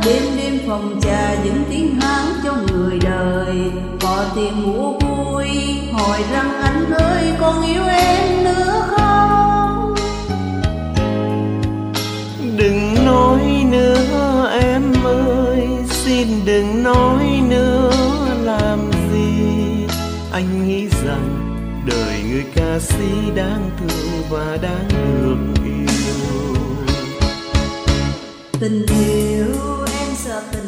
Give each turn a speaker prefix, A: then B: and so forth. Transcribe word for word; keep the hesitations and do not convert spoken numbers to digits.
A: đêm đêm phòng trà những tiếng hát cho người đời. Có tiền mua vui hỏi rằng anh ơi còn yêu em nữa không?
B: Đừng nói nữa em ơi, xin đừng nói nữa làm gì. Anh nghĩ rằng đời người ca sĩ đáng thương và đáng được yêu.
A: Tình yêu em sợ tình